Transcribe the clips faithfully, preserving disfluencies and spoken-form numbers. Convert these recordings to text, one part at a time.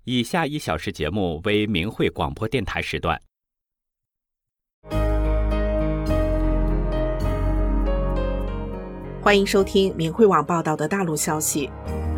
以下一小时节目为明慧广播电台时段。 欢迎收听明慧网报道的大陆消息。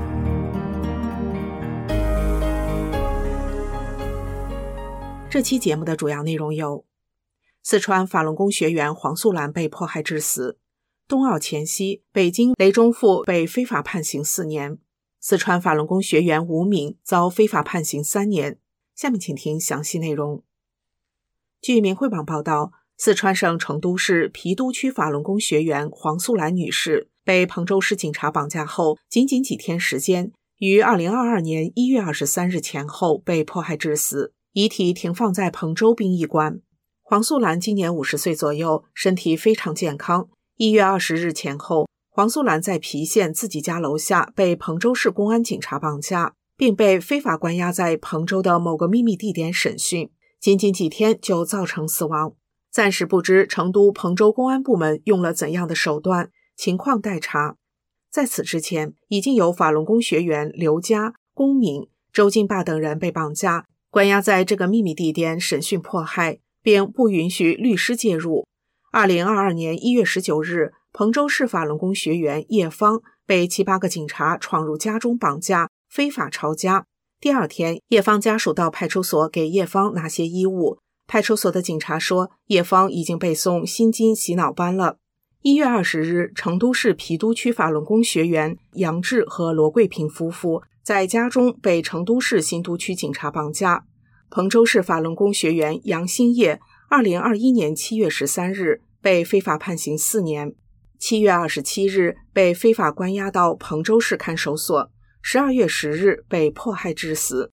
这期节目的主要内容有：四川法轮功学员黄素兰被迫害致死；冬奥前夕，北京雷中富被非法判刑四年；四川法轮功学员吴敏遭非法判刑三年。下面请听详细内容。据明慧网报道，四川省成都市郫都区法轮功学员黄素兰女士被彭州市警察绑架后，仅仅几天时间，于二零二二年一月二十三日前后被迫害致死，遗体停放在彭州殡仪馆。黄素兰今年五十岁左右，身体非常健康。一月二十日前后，黄素兰在郫县自己家楼下被彭州市公安警察绑架，并被非法关押在彭州的某个秘密地点审讯，仅仅几天就造成死亡。暂时不知成都、彭州公安部门用了怎样的手段，情况待查。在此之前，已经有法轮功学员刘佳、龚敏、周金霸等人被绑架，关押在这个秘密地点审讯迫害，并不允许律师介入。二零二二年一月十九日，彭州市法轮功学员叶芳被七八个警察闯入家中绑架，非法抄家。第二天，叶芳家属到派出所给叶芳拿些衣物，派出所的警察说，叶芳已经被送心经洗脑班了。一月二十日，成都市郫都区法轮功学员杨志和罗桂平夫妇在家中被成都市新都区警察绑架。彭州市法轮功学员杨兴业二零二一年七月十三日被非法判刑四年，七月二十七日被非法关押到彭州市看守所，十二月十日被迫害致死。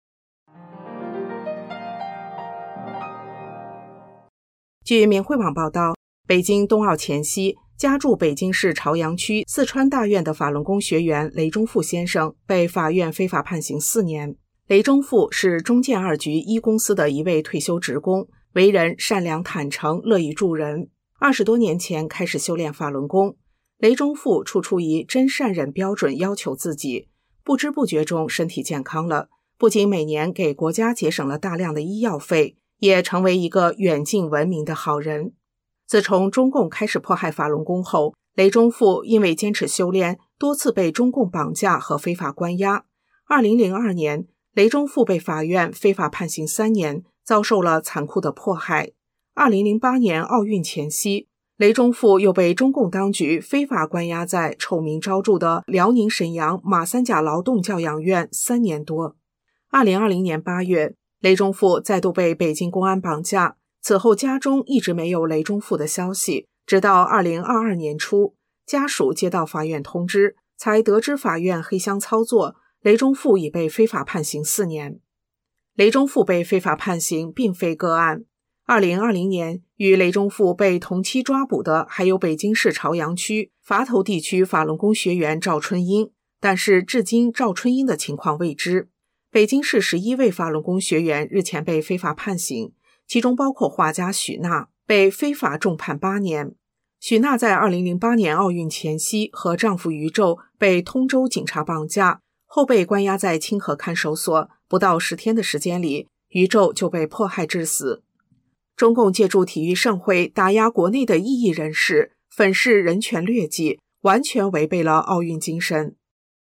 据明慧网报道，北京冬奥前夕，家住北京市朝阳区四川大院的法轮功学员雷中富先生被法院非法判刑四年。雷中富是中建二局一公司的一位退休职工，为人善良坦诚，乐于助人。二十多年前开始修炼法轮功，雷中富处处以真善忍标准要求自己，不知不觉中身体健康了，不仅每年给国家节省了大量的医药费，也成为一个远近闻名的好人。自从中共开始迫害法轮功后，雷中富因为坚持修炼，多次被中共绑架和非法关押。二零零二年，雷中富被法院非法判刑三年，遭受了残酷的迫害。二零零八年奥运前夕，雷中富又被中共当局非法关押在臭名昭著的辽宁沈阳马三甲劳动教养院三年多。二零二零年八月，雷中富再度被北京公安绑架，此后家中一直没有雷中富的消息，直到二零二二年初，家属接到法院通知，才得知法院黑箱操作，雷中富已被非法判刑四年。雷中富被非法判刑并非个案。二零二零年，与雷中富被同期抓捕的还有北京市朝阳区垡头地区法轮功学员赵春英，但是至今赵春英的情况未知。北京市十一位法轮功学员日前被非法判刑，其中包括画家许娜，被非法重判八年。许娜在二零零八年奥运前夕和丈夫于宙被通州警察绑架，后被关押在清河看守所，不到十天的时间里，于宙就被迫害致死。中共借助体育盛会打压国内的异议人士，粉饰人权劣迹，完全违背了奥运精神。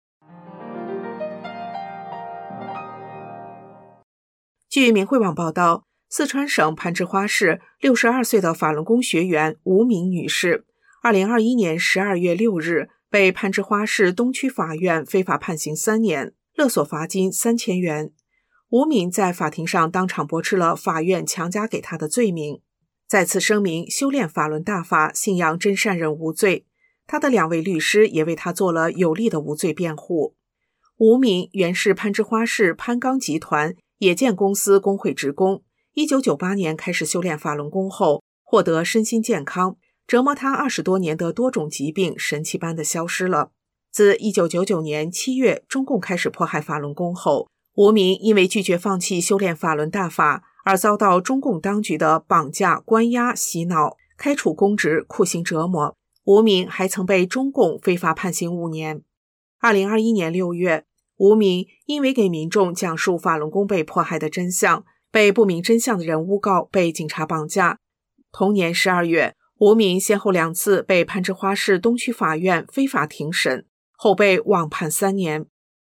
据明慧网报道，四川省攀枝花市六十二岁的法轮功学员吴敏女士，二零二一年十二月六日被攀枝花市东区法院非法判刑三年，勒索罚金三千元。吴敏在法庭上当场驳斥了法院强加给他的罪名，再次声明修炼法轮大法，信仰真善忍无罪。他的两位律师也为他做了有力的无罪辩护。吴敏原是攀枝花市攀钢集团冶建公司工会职工，一九九八年开始修炼法轮功后，获得身心健康，折磨他二十多年的多种疾病神奇般的消失了。自一九九九年七月中共开始迫害法轮功后，吴敏因为拒绝放弃修炼法轮大法，而遭到中共当局的绑架、关押、洗脑、开除公职、酷刑折磨。吴敏还曾被中共非法判刑五年。二零二一年六月， 吴明因为给民众讲述法轮功被迫害的真相，被不明真相的人诬告，被警察绑架。同年十二月，吴明先后两次被攀枝花市东区法院非法庭审，后被网判三年。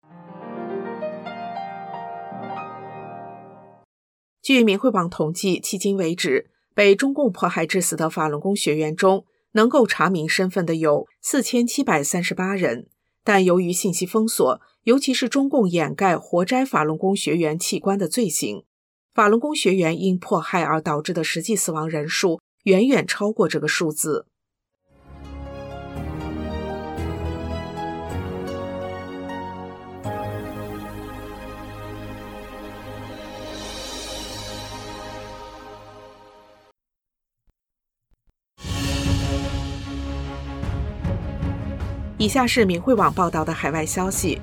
据民汇网统计，迄今为止，被中共迫害致死的法轮功学员中，能够查明身份的有四千七百三十八人，但由于信息封锁，尤其是中共掩盖活摘法轮功学员器官的罪行，法轮功学员因迫害而导致的实际死亡人数远远超过这个数字。以下是民汇网报道的海外消息，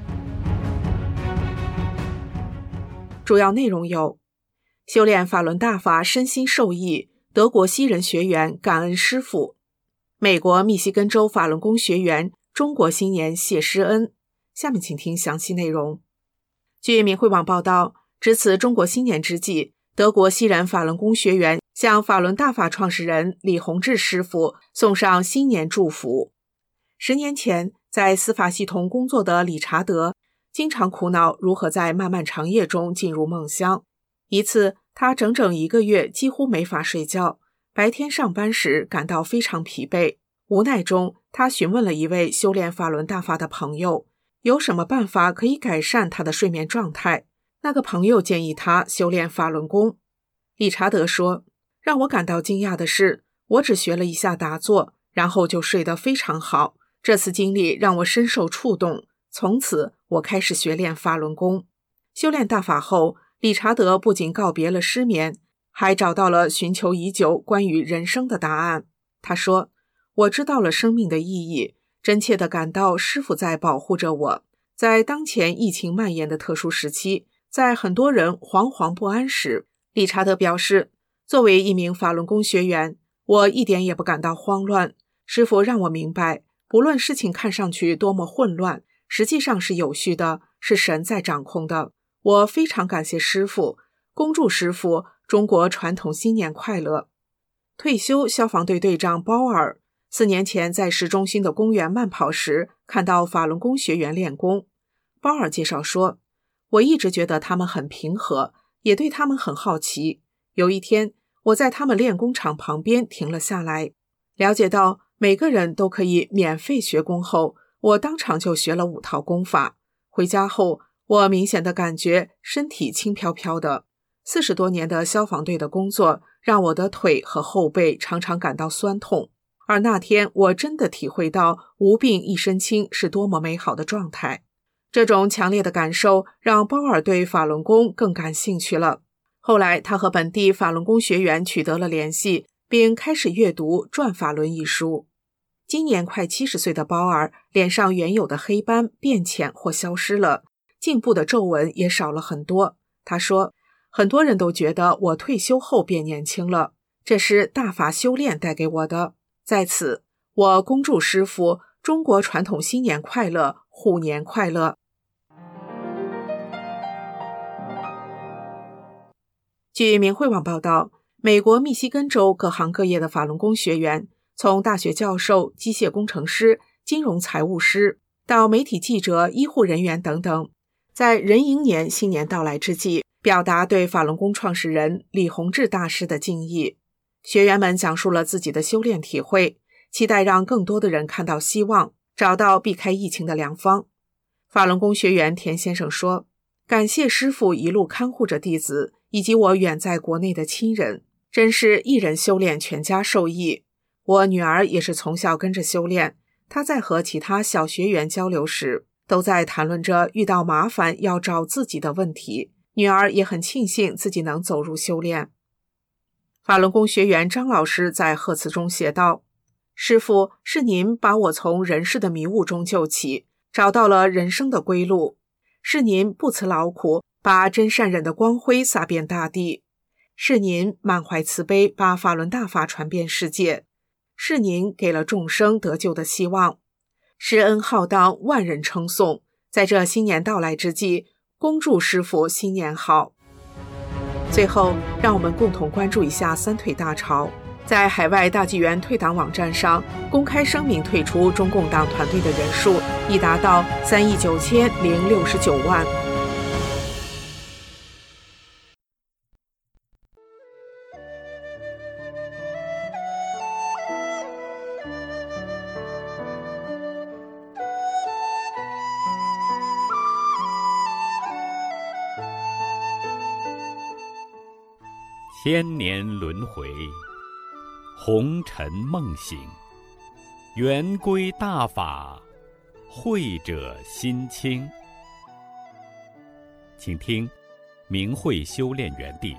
主要内容有：修炼法轮大法身心受益，德国西人学员感恩师父；美国密西根州法轮功学员中国新年谢师恩。下面请听详细内容。据民汇网报道，值此中国新年之际，德国西人法轮功学员向法轮大法创始人李洪志师父送上新年祝福。十年前，在司法系统工作的理查德经常苦恼如何在漫漫长夜中进入梦乡。一次，他整整一个月几乎没法睡觉，白天上班时感到非常疲惫。无奈中，他询问了一位修炼法轮大法的朋友，有什么办法可以改善他的睡眠状态。那个朋友建议他修炼法轮功。理查德说，让我感到惊讶的是，我只学了一下打坐，然后就睡得非常好。这次经历让我深受触动，从此我开始学练法轮功。修炼大法后，理查德不仅告别了失眠，还找到了寻求已久关于人生的答案。他说，我知道了生命的意义，真切地感到师父在保护着我。在当前疫情蔓延的特殊时期，在很多人惶惶不安时，理查德表示，作为一名法轮功学员，我一点也不感到慌乱。师父让我明白，不论事情看上去多么混乱，实际上是有序的，是神在掌控的。我非常感谢师父，恭祝师父中国传统新年快乐。退休消防队队长包尔四年前在市中心的公园慢跑时，看到法轮功学员练功。包尔介绍说，我一直觉得他们很平和，也对他们很好奇。有一天，我在他们练功场旁边停了下来，了解到每个人都可以免费学功后，我当场就学了五套功法。回家后，我明显的感觉身体轻飘飘的。四十多年的消防队的工作让我的腿和后背常常感到酸痛，而那天我真的体会到无病一身轻是多么美好的状态。这种强烈的感受让包尔对法轮功更感兴趣了。后来他和本地法轮功学员取得了联系，并开始阅读《转法轮》一书。今年快七十岁的包尔，脸上原有的黑斑变浅或消失了，颈部的皱纹也少了很多。他说，很多人都觉得我退休后变年轻了，这是大法修炼带给我的。在此，我恭祝师父中国传统新年快乐，虎年快乐。据民汇网报道，美国密西根州各行各业的法轮功学员，从大学教授、机械工程师、金融财务师，到媒体记者、医护人员等等，在壬寅年新年到来之际，表达对法轮功创始人李洪志大师的敬意。学员们讲述了自己的修炼体会，期待让更多的人看到希望，找到避开疫情的良方。法轮功学员田先生说，感谢师父一路看护着弟子，以及我远在国内的亲人，真是一人修炼全家受益。我女儿也是从小跟着修炼，她在和其他小学员交流时，都在谈论着遇到麻烦要找自己的问题。女儿也很庆幸自己能走入修炼。法轮功学员张老师在贺词中写道，师父，是您把我从人世的迷雾中救起，找到了人生的归路。是您不辞劳苦，把真善忍的光辉洒遍大地。是您满怀慈悲，把法轮大法传遍世界。是您给了众生得救的希望。施恩浩荡，万人称颂， 在这新年到来之际，恭祝师傅新年好。最后，让我们共同关注一下三退大潮。在海外大纪元退党网站上，公开声明退出中共党团队的人数已达到三亿九千零六十九万。 千年轮回，红尘梦醒，圆规大法，慧者心清。请听明慧修炼园地。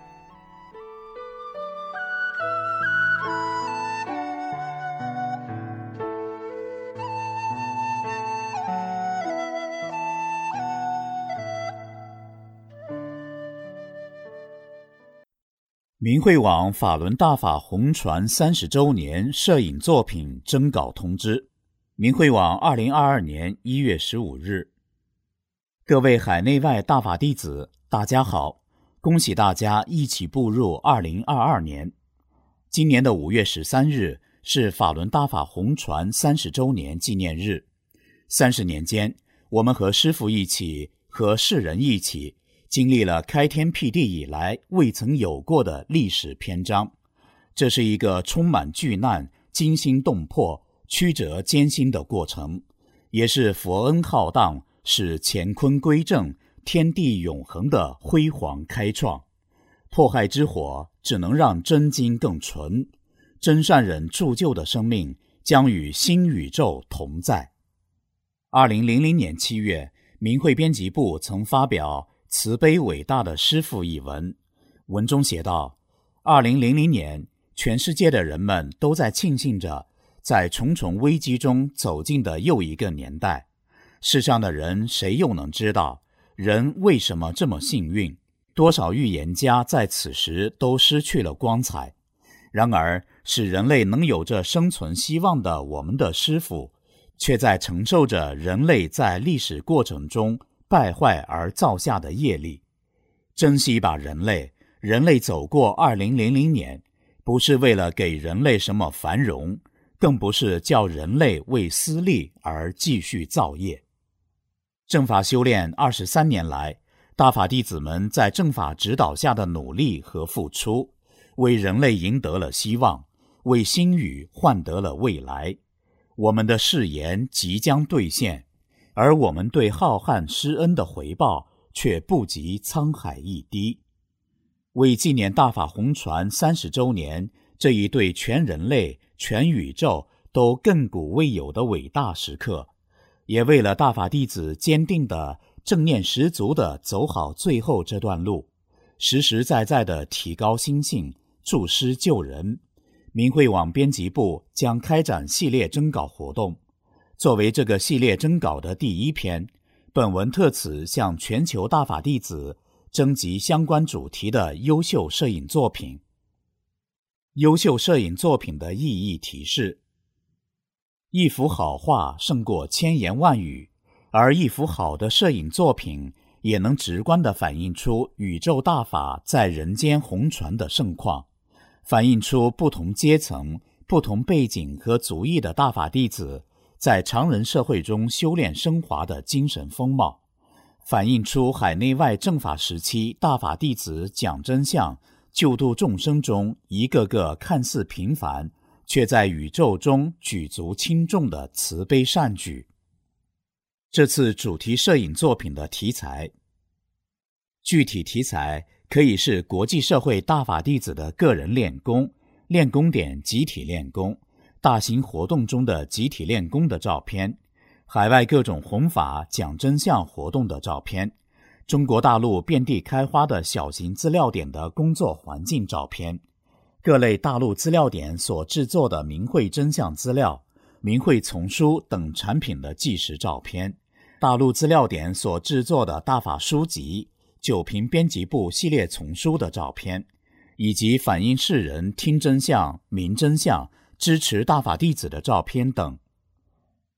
明慧网法轮大法红传三十周年摄影作品征稿通知。明慧网二零二二年一月十五日。各位海内外大法弟子，大家好，恭喜大家一起步入二零二二年。今年的五月十三日是法轮大法红传三十周年纪念日。三十年间，我们和师父一起，和世人一起，经历了开天辟地以来未曾有过的历史篇章。这是一个充满巨难、惊心动魄、曲折艰辛的过程，也是佛恩浩荡，使乾坤归正、天地永恒的辉煌开创。迫害之火只能让真经更纯，真善忍铸就的生命将与新宇宙同在。二零零零年七月，明慧编辑部曾发表慈悲伟大的师父一文，文中写道：二零零零年，全世界的人们都在庆幸着在重重危机中走进的又一个年代。世上的人谁又能知道人为什么这么幸运？多少预言家在此时都失去了光彩。然而使人类能有着生存希望的我们的师父，却在承受着人类在历史过程中败坏而造下的业力。珍惜吧人类，人类走过二零零零年，不是为了给人类什么繁荣，更不是叫人类为私利而继续造业。正法修炼二十三年来，大法弟子们在正法指导下的努力和付出，为人类赢得了希望，为新宇换得了未来。我们的誓言即将兑现，而我们对浩瀚施恩的回报却不及沧海一滴。为纪念大法红传三十周年这一对全人类、全宇宙都亘古未有的伟大时刻，也为了大法弟子坚定的、正念十足的走好最后这段路，实实在在的提高心性，助师救人，明慧网编辑部将开展系列征稿活动。作为这个系列征稿的第一篇，本文特此向全球大法弟子征集相关主题的优秀摄影作品。优秀摄影作品的意义提示：一幅好画胜过千言万语，而一幅好的摄影作品也能直观地反映出宇宙大法在人间红传的盛况，反映出不同阶层、不同背景和族裔的大法弟子在常人社会中修炼升华的精神风貌，反映出海内外正法时期大法弟子讲真相、救度众生中一个个看似平凡，却在宇宙中举足轻重的慈悲善举。这次主题摄影作品的题材，具体题材可以是国际社会大法弟子的个人练功、练功点集体练功、大型活动中的集体练功的照片，海外各种弘法讲真相活动的照片，中国大陆遍地开花的小型资料点的工作环境照片，各类大陆资料点所制作的明慧真相资料、明慧丛书等产品的纪实照片，大陆资料点所制作的大法书籍、九平编辑部系列丛书的照片，以及反映世人听真相、明真相、支持大法弟子的照片等。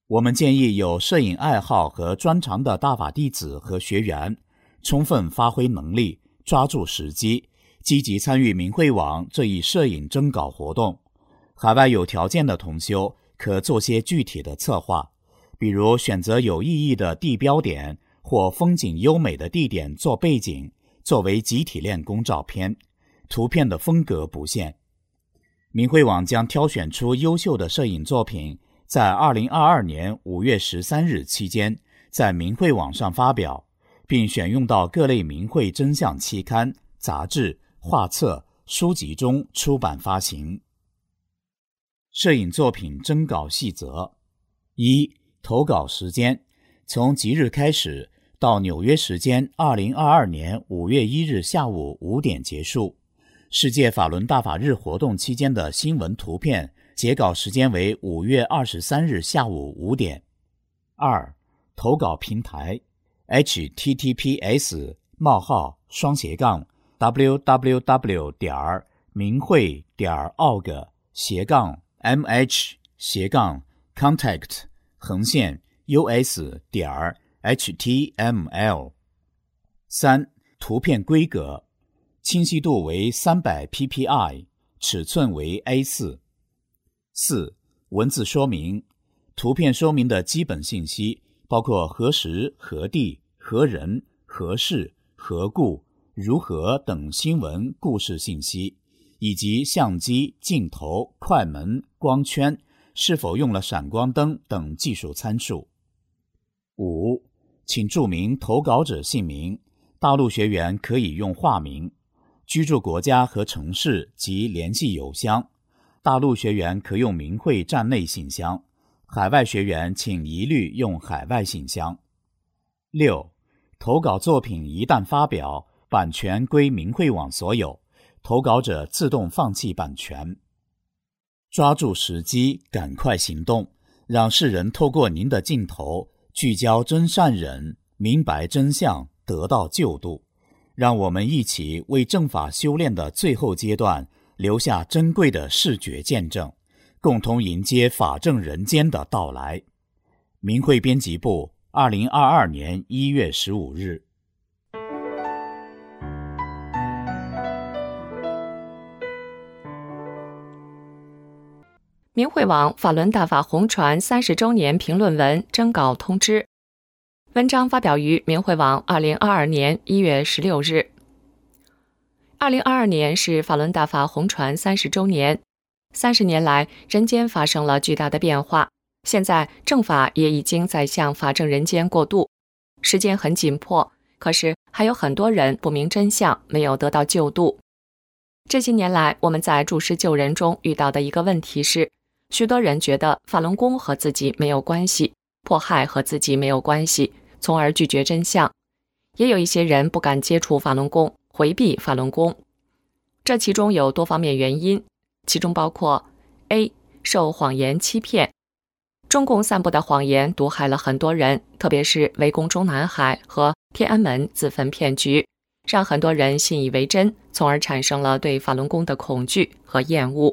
我们建议有摄影爱好和专长的大法弟子和学员，充分发挥能力，抓住时机，积极参与明慧网这一摄影征稿活动。海外有条件的同修可做些具体的策划，比如选择有意义的地标点或风景优美的地点做背景，作为集体练功照片，图片的风格不限。明慧网将挑选出优秀的摄影作品，在二零二二年五月十三日期间在明慧网上发表，并选用到各类明慧真相期刊、杂志、画册、书籍中出版发行。摄影作品征稿细则：一、投稿时间，从即日开始到纽约时间二零二二年五月一日下午五点结束。世界法轮大法日活动期间的新闻图片截稿时间为五月二十三日下午五点。二、投稿平台 ：H T T P S 冒号双斜杠 w w w 点明慧点 org 斜杠 m h 斜杠 contact 横线 u s 点 h t m l。三、图片规格。清晰度为 三百 P P I， 尺寸为 A 四。四、文字说明。图片说明的基本信息包括何时、何地、何人、何事、何故、如何等新闻故事信息，以及相机、镜头、快门、光圈是否用了闪光灯等技术参数。五、请注明投稿者姓名，大陆学员可以用化名，居住国家和城市及联系邮箱，大陆学员可用明慧站内信箱，海外学员请一律用海外信箱。六、投稿作品一旦发表，版权归明慧网所有，投稿者自动放弃版权。抓住时机，赶快行动，让世人透过您的镜头聚焦真善忍，明白真相，得到救度。让我们一起为正法修炼的最后阶段留下珍贵的视觉见证，共同迎接法正人间的到来。明慧编辑部，二零二二年一月十五日。 明慧网法轮大法红传三十周年评论文征稿通知。文章发表于明慧网二零二二年一月十六日。二零二二年是法轮大法红传三十周年，三十年来，人间发生了巨大的变化，现在正法也已经在向法正人间过渡。时间很紧迫，可是还有很多人不明真相，没有得到救度。这些年来，我们在助师救人中遇到的一个问题是，许多人觉得法轮功和自己没有关系，迫害和自己没有关系，从而拒绝真相。也有一些人不敢接触法轮功，回避法轮功。这其中有多方面原因，其中包括 A. 受谎言欺骗。中共散布的谎言毒害了很多人，特别是围攻中南海和天安门自焚骗局，让很多人信以为真，从而产生了对法轮功的恐惧和厌恶。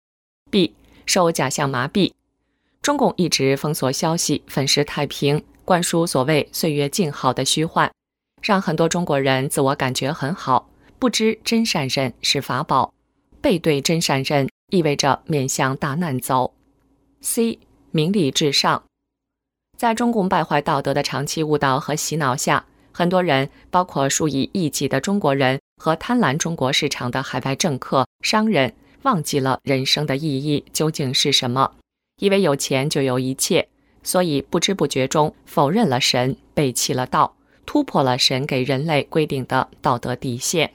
B. 受假象麻痹。中共一直封锁消息，粉饰太平，灌输所谓岁月静好的虚幻，让很多中国人自我感觉很好，不知真善忍是法宝，背对真善忍意味着面向大难走。 C. 名利至上。在中共败坏道德的长期误导和洗脑下，很多人，包括数以亿计的中国人和贪婪中国市场的海外政客、商人，忘记了人生的意义究竟是什么，以为有钱就有一切，所以不知不觉中否认了神，背弃了道，突破了神给人类规定的道德底线。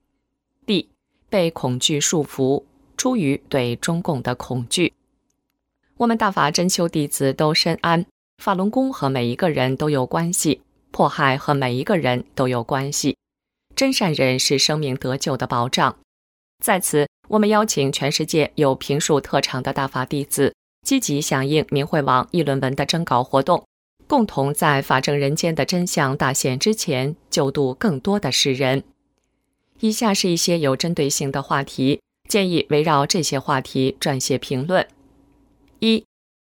D. 被恐惧束缚，出于对中共的恐惧。我们大法真修弟子都深谙，法轮功和每一个人都有关系，迫害和每一个人都有关系，真善忍是生命得救的保障。在此，我们邀请全世界有评述特长的大法弟子，积极响应明慧网议论文的征稿活动，共同在法正人间的真相大显之前，救度更多的世人。以下是一些有针对性的话题，建议围绕这些话题撰写评论。一、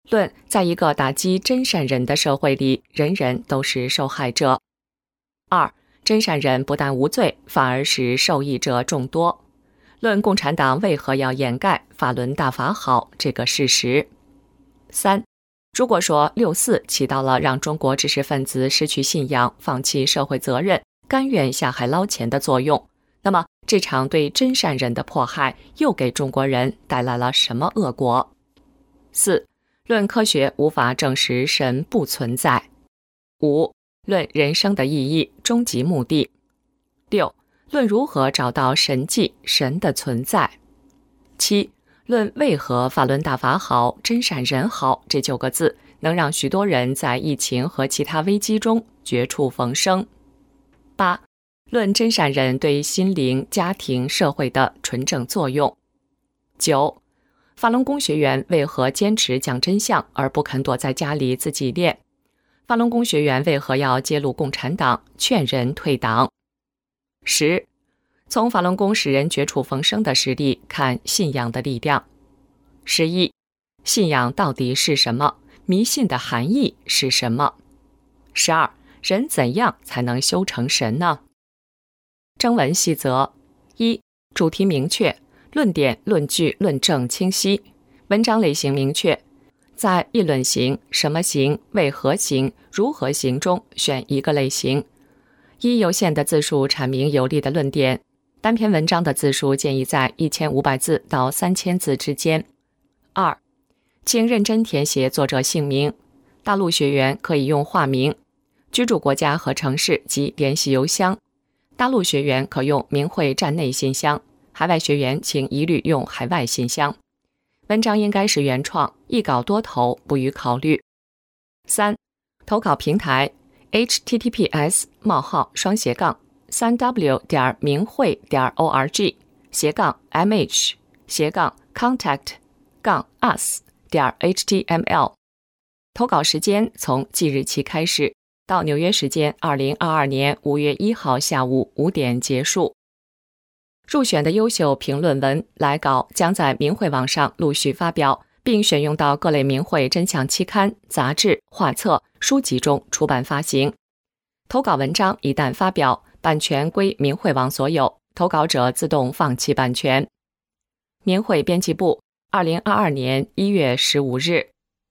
论在一个打击真善人的社会里，人人都是受害者。二、真善人不但无罪，反而使受益者众多。论共产党为何要掩盖法轮大法好这个事实。三、如果说六四起到了让中国知识分子失去信仰、放弃社会责任、甘愿下海捞钱的作用，那么这场对真善人的迫害又给中国人带来了什么恶果？四、论科学无法证实神不存在。五、论人生的意义、终极目的。六、论如何找到神迹、神的存在。七、论为何法轮大法好、真善人好这九个字能让许多人在疫情和其他危机中绝处逢生。八、论真善人对心灵、家庭、社会的纯正作用。九、法轮功学员为何坚持讲真相而不肯躲在家里自己练？法轮功学员为何要揭露共产党，劝人退党？十、从法轮功使人绝处逢生的实例看信仰的力量。十一、信仰到底是什么？迷信的含义是什么？十二、人怎样才能修成神呢？征文细则：一、主题明确，论点、论据、论证清晰，文章类型明确，在议论型、什么型、为何型、如何型中选一个类型，以有限的字数阐明有力的论点。单篇文章的字数建议在一千五百字到三千字之间。二、请认真填写作者姓名，大陆学员可以用化名，居住国家和城市及联系邮箱。大陆学员可用明慧站内信箱，海外学员请一律用海外信箱。文章应该是原创，一稿多投，不予考虑。三、投稿平台 h t t p s 冒号双斜杠三 w 点明慧点 org 斜杠 mh 斜杠 contact 杠 us 点 html。投稿时间从即日起开始，到纽约时间二零二二年五月一号下午五点结束。入选的优秀评论文来稿将在明慧网上陆续发表，并选用到各类明慧真相期刊、杂志、画册、书籍中出版发行。投稿文章一旦发表，版权归明慧网所有，投稿者自动放弃版权。明慧编辑部，二零二二年一月十五日。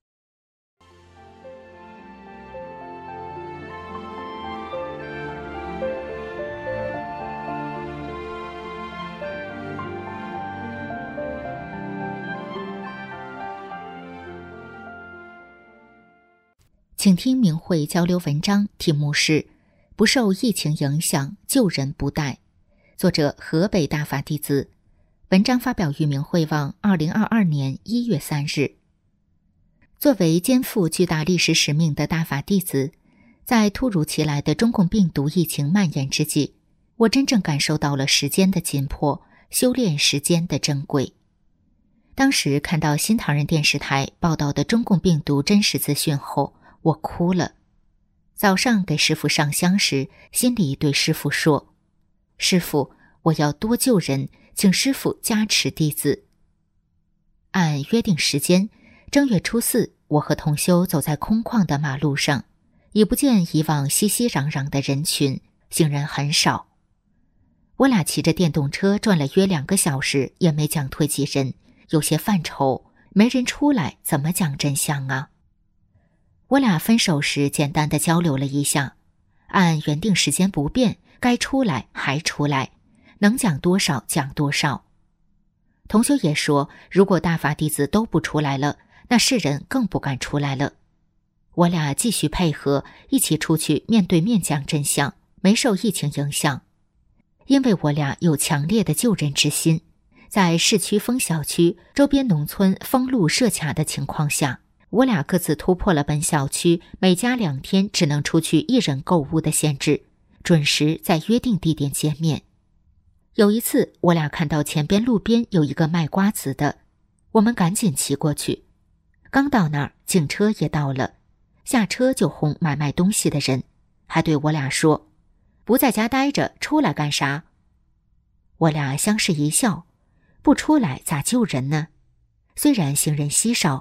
请听明慧交流文章，题目是不受疫情影响，救人不怠，作者河北大法弟子。文章发表于明慧网二零二二年一月三日。作为肩负巨大历史使命的大法弟子，在突如其来的中共病毒疫情蔓延之际，我真正感受到了时间的紧迫，修炼时间的珍贵。当时看到新唐人电视台报道的中共病毒真实资讯后，我哭了。早上给师父上香时，心里对师父说：师父，我要多救人，请师父加持弟子。按约定时间，正月初四，我和同修走在空旷的马路上，已不见以往熙熙攘攘的人群，行人很少。我俩骑着电动车转了约两个小时，也没讲退几人，有些犯愁，没人出来，怎么讲真相啊？我俩分手时简单的交流了一下，按原定时间不变，该出来还出来，能讲多少讲多少。同修也说，如果大法弟子都不出来了，那世人更不敢出来了。我俩继续配合，一起出去面对面讲真相，没受疫情影响。因为我俩有强烈的救人之心，在市区封小区、周边农村封路设卡的情况下，我俩各自突破了本小区每家两天只能出去一人购物的限制，准时在约定地点见面。有一次，我俩看到前边路边有一个卖瓜子的，我们赶紧骑过去。刚到那儿，警车也到了，下车就轰买卖东西的人，还对我俩说：不在家待着，出来干啥？我俩相视一笑，不出来咋救人呢？虽然行人稀少，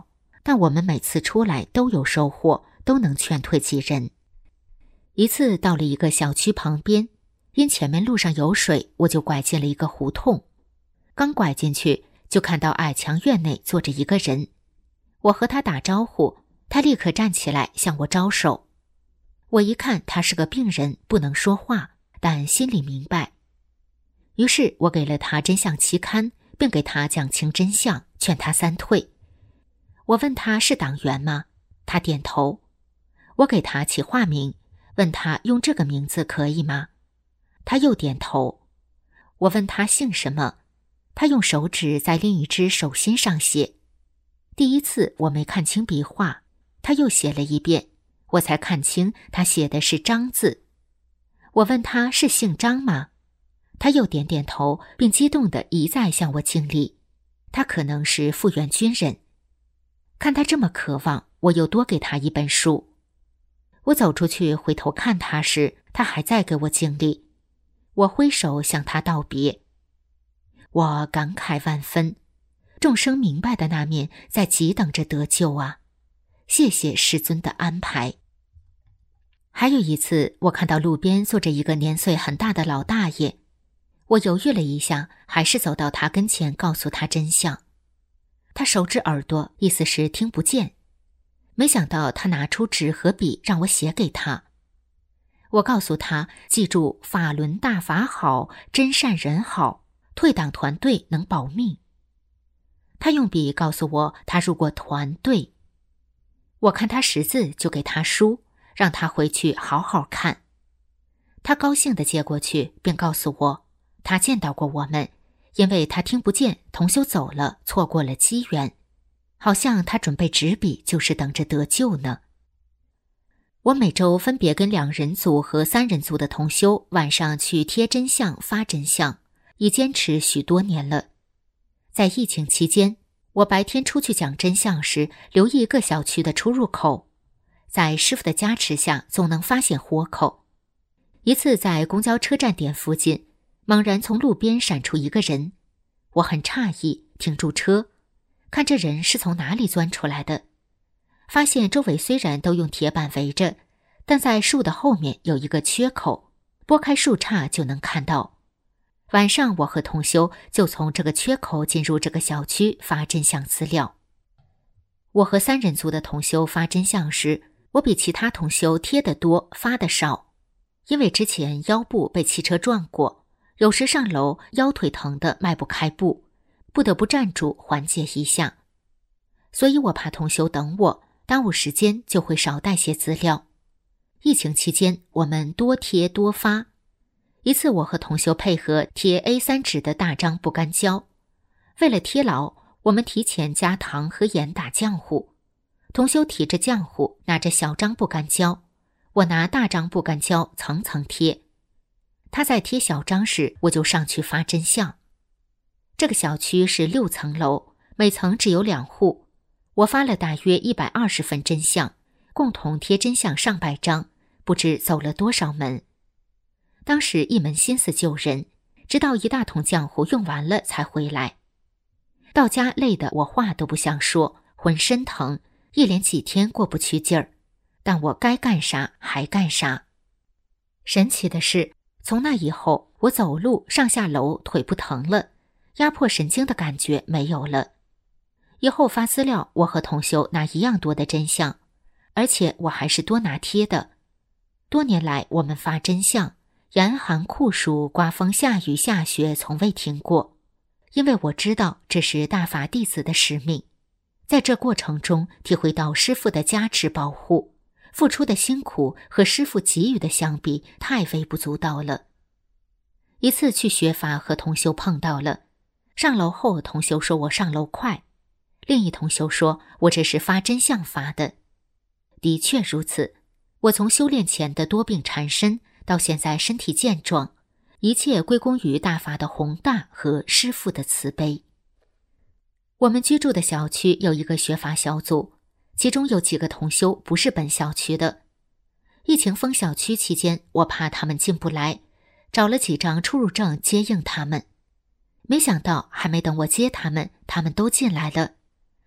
但我们每次出来都有收获，都能劝退几人。一次到了一个小区旁边，因前面路上有水，我就拐进了一个胡同。刚拐进去，就看到矮墙院内坐着一个人。我和他打招呼，他立刻站起来向我招手。我一看他是个病人，不能说话，但心里明白。于是我给了他真相期刊，并给他讲清真相，劝他三退。我问他是党员吗？他点头。我给他起化名，问他用这个名字可以吗？他又点头。我问他姓什么，他用手指在另一只手心上写。第一次我没看清笔画，他又写了一遍，我才看清他写的是张字。我问他是姓张吗？他又点点头，并激动地一再向我敬礼。他可能是复员军人。看他这么渴望，我又多给他一本书。我走出去回头看他时，他还在给我敬礼。我挥手向他道别。我感慨万分，众生明白的那面在急等着得救啊！谢谢师尊的安排。还有一次，我看到路边坐着一个年岁很大的老大爷，我犹豫了一下，还是走到他跟前，告诉他真相。他手指耳朵，意思是听不见。没想到他拿出纸和笔让我写给他。我告诉他，记住法轮大法好，真善人好，退党团队能保命。他用笔告诉我他入过团队。我看他识字，就给他书，让他回去好好看。他高兴地接过去，并告诉我他见到过我们，因为他听不见，同修走了，错过了机缘。好像他准备执笔，就是等着得救呢。我每周分别跟两人组和三人组的同修晚上去贴真相发真相，已坚持许多年了。在疫情期间，我白天出去讲真相时，留意各小区的出入口，在师父的加持下，总能发现活口。一次在公交车站点附近，猛然从路边闪出一个人，我很诧异，停住车，看这人是从哪里钻出来的。发现周围虽然都用铁板围着，但在树的后面有一个缺口，拨开树杈就能看到。晚上我和同修就从这个缺口进入这个小区发真相资料。我和三人组的同修发真相时，我比其他同修贴得多，发得少。因为之前腰部被汽车撞过，有时上楼腰腿疼得迈不开步，不得不站住缓解一下。所以我怕同修等我，耽误时间，就会少带些资料。疫情期间，我们多贴多发。一次我和同修配合贴 A 三 纸的大张不干胶，为了贴牢，我们提前加糖和盐打浆糊。同修提着浆糊，拿着小张不干胶，我拿大张不干胶层层贴。他在贴小张时，我就上去发真相。这个小区是六层楼，每层只有两户。我发了大约一百二十份真相，共同贴真相上百张，不知走了多少门。当时一门心思救人，直到一大桶浆糊用完了才回来。到家累得我话都不想说，浑身疼，一连几天过不去劲儿。但我该干啥还干啥。神奇的是，从那以后，我走路上下楼腿不疼了，压迫神经的感觉没有了。以后发资料，我和同修拿一样多的真相，而且我还是多拿贴的。多年来我们发真相，严寒酷暑，刮风下雨下雪从未停过，因为我知道这是大法弟子的使命。在这过程中体会到师父的加持保护，付出的辛苦和师父给予的相比太微不足道了。一次去学法和同修碰到了，上楼后同修说我上楼快，另一同修说我这是发真相发的。的确如此，我从修炼前的多病缠身到现在身体健壮，一切归功于大法的宏大和师父的慈悲。我们居住的小区有一个学法小组，其中有几个同修不是本小区的。疫情封小区期间，我怕他们进不来，找了几张出入证接应他们。没想到还没等我接他们，他们都进来了。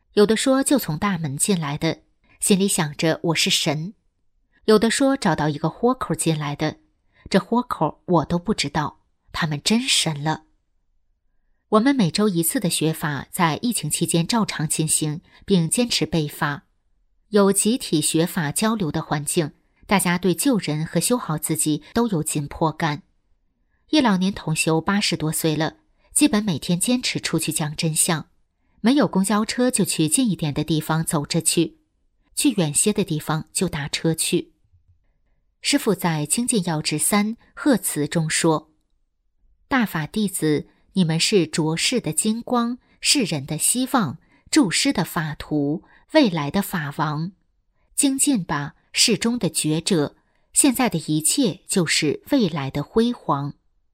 有的说就从大门进来的，心里想着我是神；有的说找到一个豁口进来的，这豁口我都不知道，他们真神了。我们每周一次的学法在疫情期间照常进行，并坚持备法，有集体学法交流的环境，大家对救人和修好自己都有紧迫感。一老年同修八十多岁了，基本每天坚持出去讲真相，没有公交车就去近一点的地方走着去，去远些的地方就打车去。师父在《精进要旨三贺词》中说：大法弟子，你们是浊世的金光，世人的希望，注师的法图，未来的法王。精进吧，世中的觉者，现在的一切就是未来的辉煌。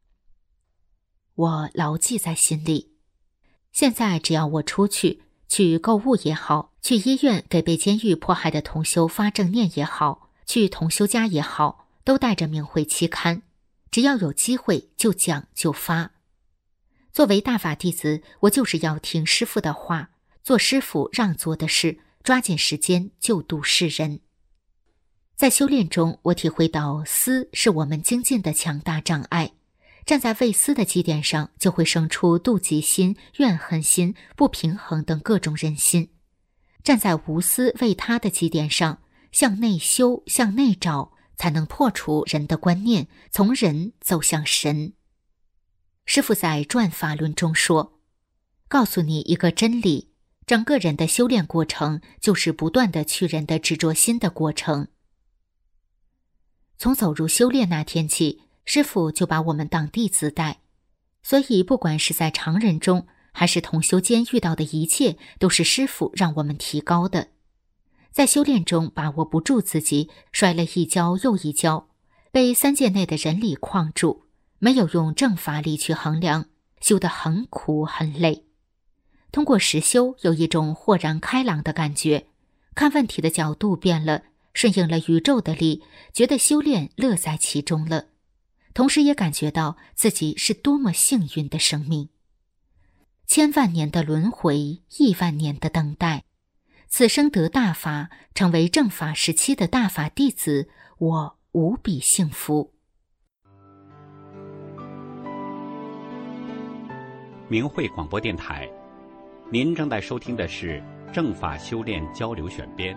我牢记在心里。现在只要我出去，去购物也好，去医院给被监狱迫害的同修发正念也好，去同修家也好，都带着明慧期刊，只要有机会就讲就发。作为大法弟子，我就是要听师父的话，做师父让做的事，抓紧时间救度世人。在修炼中，我体会到思是我们精进的强大障碍。站在为思的基点上，就会生出妒忌心、怨恨心、不平衡等各种人心。站在无私为他的基点上，向内修、向内找，才能破除人的观念，从人走向神。师父在转法轮中说，告诉你一个真理，整个人的修炼过程就是不断的去人的执着心的过程。从走入修炼那天起，师父就把我们当弟子待，所以不管是在常人中还是同修间遇到的一切，都是师父让我们提高的。在修炼中把握不住自己，摔了一跤又一跤，被三界内的人理框住，没有用正法力去衡量，修得很苦很累。通过实修，有一种豁然开朗的感觉，看问题的角度变了，顺应了宇宙的力，觉得修炼乐在其中了。同时也感觉到自己是多么幸运的生命。千万年的轮回，亿万年的等待，此生得大法，成为正法时期的大法弟子，我无比幸福。 明慧广播电台，您正在收听的是正法修炼交流选编。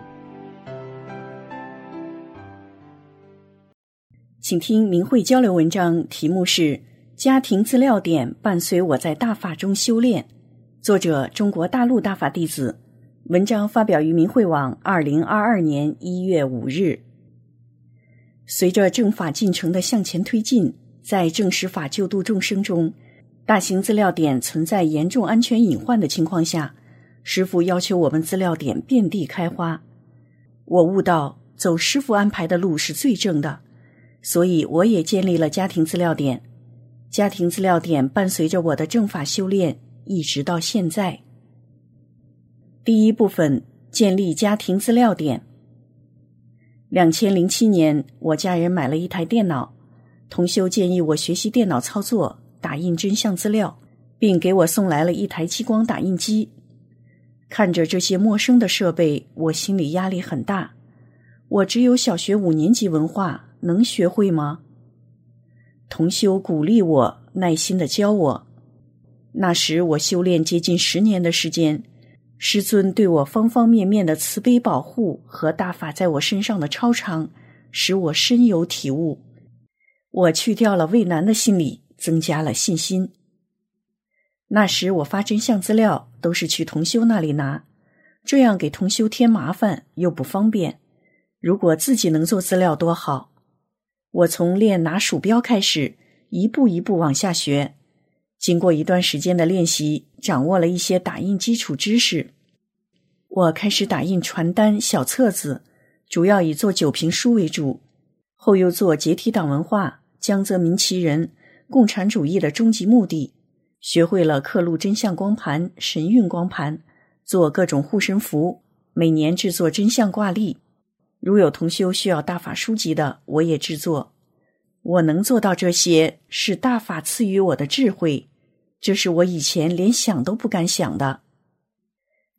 请听明慧交流文章，题目是家庭资料点伴随我在大法中修炼，作者中国大陆大法弟子，文章发表于明慧网二零二二年一月五日。随着正法进程的向前推进，在正实法救度众生中，大型资料点存在严重安全隐患的情况下，师父要求我们资料点遍地开花。我悟到走师父安排的路是最正的，所以我也建立了家庭资料点。家庭资料点伴随着我的正法修炼，一直到现在。第一部分，建立家庭资料点。两千零七年，我家人买了一台电脑，同修建议我学习电脑操作，打印真相资料，并给我送来了一台激光打印机。看着这些陌生的设备，我心里压力很大。我只有小学五年级文化，能学会吗？同修鼓励我，耐心地教我。那时我修炼接近十年的时间，师尊对我方方面面的慈悲保护和大法在我身上的超常，使我深有体悟。我去掉了畏难的心理，增加了信心。那时我发真相资料都是去同修那里拿，这样给同修添麻烦又不方便。如果自己能做资料多好。我从练拿鼠标开始，一步一步往下学。经过一段时间的练习，掌握了一些打印基础知识。我开始打印传单、小册子，主要以做酒瓶书为主，后又做解体党文化、江泽民其人、共产主义的终极目的，学会了刻录真相光盘、神韵光盘，做各种护身符，每年制作真相挂历。如有同修需要大法书籍的，我也制作。我能做到这些，是大法赐予我的智慧，这是我以前连想都不敢想的。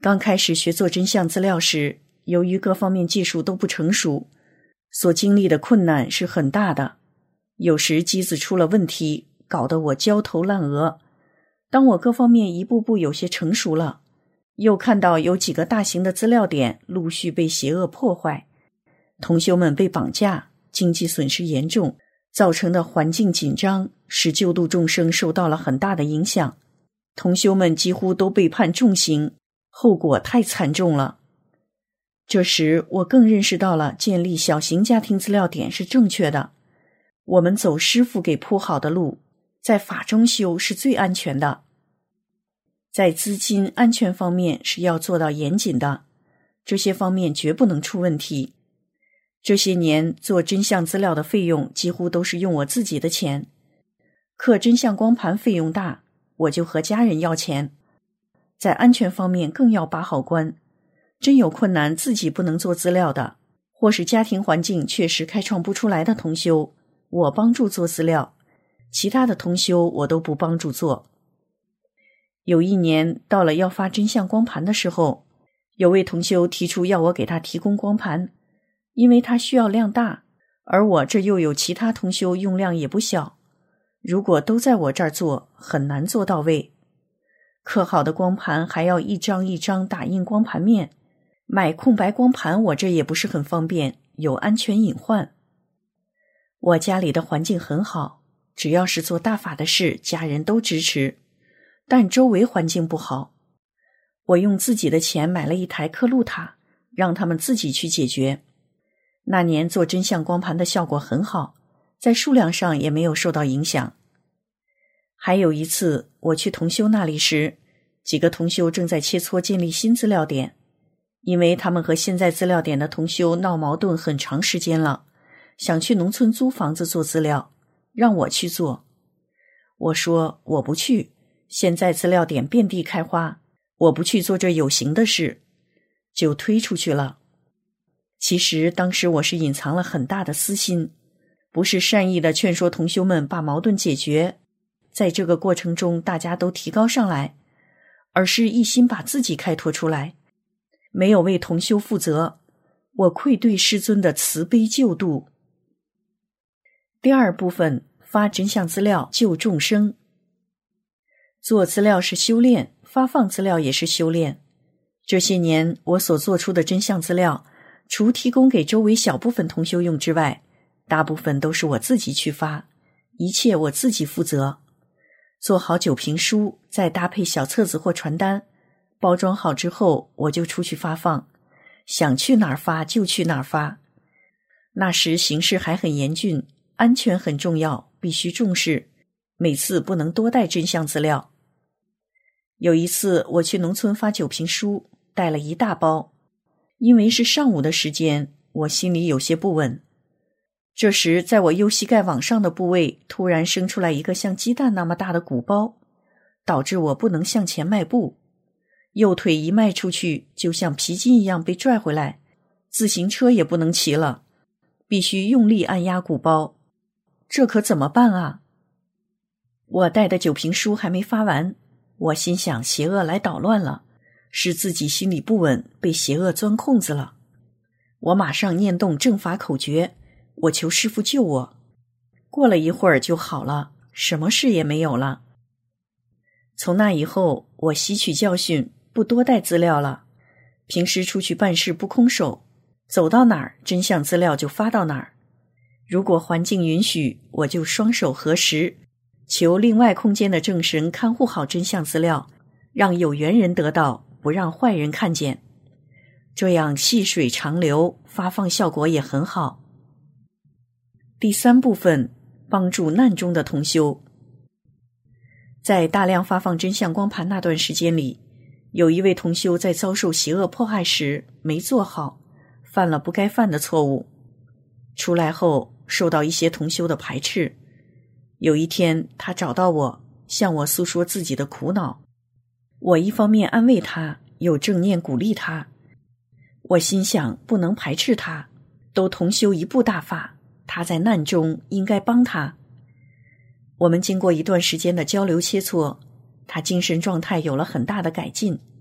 刚开始学做真相资料时，由于各方面技术都不成熟，所经历的困难是很大的。有时机子出了问题，搞得我焦头烂额。当我各方面一步步有些成熟了，又看到有几个大型的资料点陆续被邪恶破坏，同修们被绑架，经济损失严重，造成的环境紧张使救度众生受到了很大的影响。同修们几乎都被判重刑，后果太惨重了。这时我更认识到了建立小型家庭资料点是正确的，我们走师父给铺好的路，在法中修是最安全的。在资金安全方面是要做到严谨的，这些方面绝不能出问题。这些年做真相资料的费用几乎都是用我自己的钱，刻真相光盘费用大，我就和家人要钱。在安全方面更要把好关，真有困难自己不能做资料的，或是家庭环境确实开创不出来的同修，我帮助做资料，其他的同修我都不帮助做。有一年到了要发真相光盘的时候，有位同修提出要我给他提供光盘，因为他需要量大，而我这又有其他同修用量也不小，如果都在我这儿做，很难做到位。刻好的光盘还要一张一张打印光盘面，买空白光盘我这也不是很方便，有安全隐患。我家里的环境很好，只要是做大法的事，家人都支持，但周围环境不好。我用自己的钱买了一台刻录塔，让他们自己去解决。那年做真相光盘的效果很好，在数量上也没有受到影响。还有一次我去同修那里时，几个同修正在切磋建立新资料点，因为他们和现在资料点的同修闹矛盾很长时间了，想去农村租房子做资料，让我去做。我说我不去，现在资料点遍地开花，我不去做这有形的事，就推出去了。其实当时我是隐藏了很大的私心，不是善意的劝说同修们把矛盾解决，在这个过程中大家都提高上来，而是一心把自己开拓出来，没有为同修负责，我愧对师尊的慈悲救度。第二部分，发真相资料救众生。做资料是修炼，发放资料也是修炼。这些年我所做出的真相资料，除提供给周围小部分同修用之外，大部分都是我自己去发，一切我自己负责。做好酒瓶书，再搭配小册子或传单，包装好之后我就出去发放，想去哪儿发就去哪儿发。那时形势还很严峻，安全很重要，必须重视，每次不能多带真相资料。有一次我去农村发酒瓶书，带了一大包，因为是上午的时间，我心里有些不稳。这时在我右膝盖往上的部位突然生出来一个像鸡蛋那么大的鼓包，导致我不能向前迈步，右腿一迈出去就像皮筋一样被拽回来，自行车也不能骑了，必须用力按压鼓包，这可怎么办啊？我带的酒瓶书还没发完，我心想邪恶来捣乱了，是自己心里不稳，被邪恶钻空子了。我马上念动正法口诀，我求师父救我。过了一会儿就好了，什么事也没有了。从那以后我吸取教训，不多带资料了，平时出去办事不空手，走到哪儿真相资料就发到哪儿。如果环境允许，我就双手合十，求另外空间的正神看护好真相资料，让有缘人得到，不让坏人看见。这样细水长流，发放效果也很好。第三部分，帮助难中的同修。在大量发放真相光盘那段时间里，有一位同修在遭受邪恶迫害时没做好，犯了不该犯的错误。出来后受到一些同修的排斥。有一天他找到我，向我诉说自己的苦恼。我一方面安慰他，又正念鼓励他。我心想不能排斥他，都同修一部大法，他在难中应该帮他。我们经过一段时间的交流切磋，他精神状态有了很大的改进。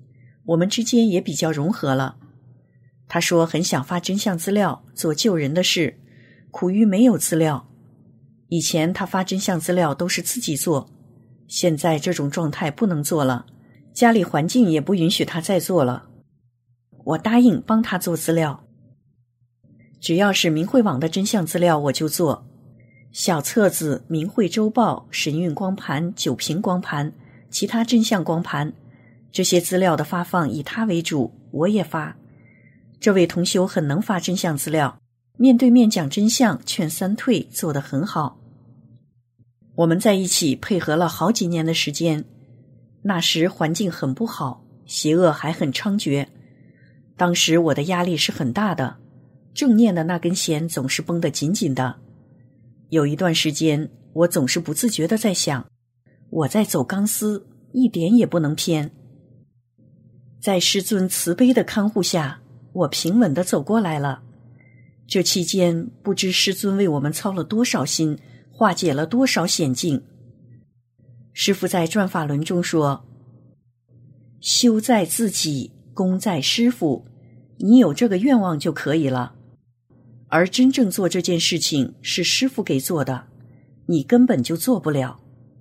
我们之间也比较融合了。他说很想发真相资料，做救人的事，苦于没有资料。以前他发真相资料都是自己做，现在这种状态不能做了，家里环境也不允许他再做了。我答应帮他做资料，只要是明慧网的真相资料我就做。小册子、明慧周报、神韵光盘、九屏光盘、其他真相光盘，这些资料的发放以他为主，我也发。这位同修很能发真相资料，面对面讲真相，劝三退做得很好。我们在一起配合了好几年的时间，那时环境很不好，邪恶还很猖獗。当时我的压力是很大的，正念的那根弦总是绷得紧紧的。有一段时间，我总是不自觉地在想，我在走钢丝，一点也不能偏。在师尊慈悲的看护下，我平稳地走过来了。这期间，不知师尊为我们操了多少心，化解了多少险境。师父在转法轮中说，修在自己，功在师父，你有这个愿望就可以了。而真正做这件事情是师父给做的，你根本就做不了。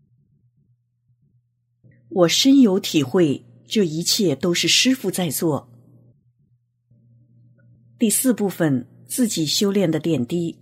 我深有体会，这一切都是师父在做。第四部分，自己修炼的点滴。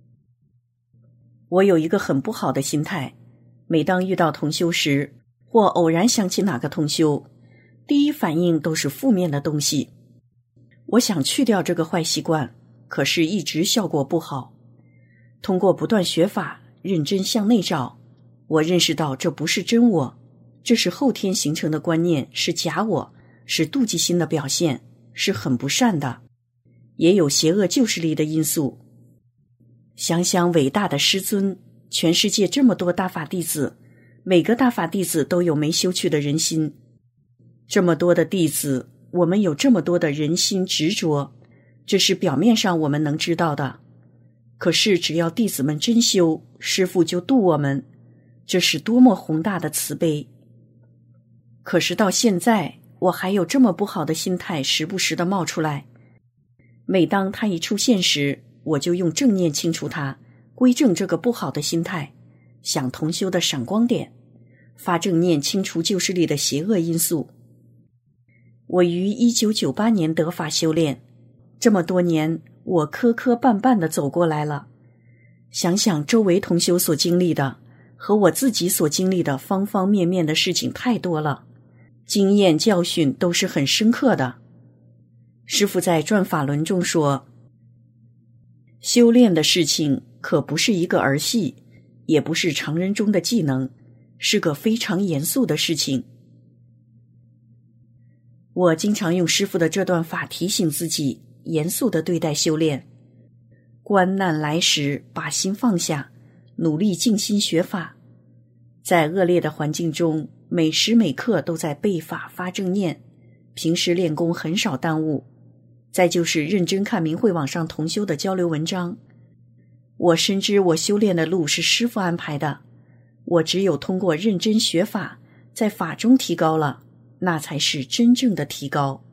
我有一个很不好的心态，每当遇到同修时，或偶然想起哪个同修，第一反应都是负面的东西。我想去掉这个坏习惯，可是一直效果不好。通过不断学法，认真向内找，我认识到这不是真我，这是后天形成的观念，是假我，是妒忌心的表现，是很不善的，也有邪恶旧势力的因素。想想伟大的师尊，全世界这么多大法弟子，每个大法弟子都有没修去的人心。这么多的弟子，我们有这么多的人心执着，这是表面上我们能知道的。可是只要弟子们真修，师父就度我们，这是多么宏大的慈悲。可是到现在，我还有这么不好的心态时不时地冒出来。每当它一出现时，我就用正念清除它，归正这个不好的心态，想同修的闪光点，发正念清除旧势力的邪恶因素。我于一九九八年得法修炼，这么多年我磕磕绊绊地走过来了。想想周围同修所经历的和我自己所经历的方方面面的事情太多了，经验教训都是很深刻的。师父在转法轮中说，修炼的事情可不是一个儿戏，也不是常人中的技能，是个非常严肃的事情。我经常用师父的这段法提醒自己，严肃地对待修炼。关难来时，把心放下，努力静心学法。在恶劣的环境中，每时每刻都在背法发正念，平时练功很少耽误。再就是认真看明慧网上同修的交流文章。我深知我修炼的路是师父安排的，我只有通过认真学法，在法中提高了，那才是真正的提高。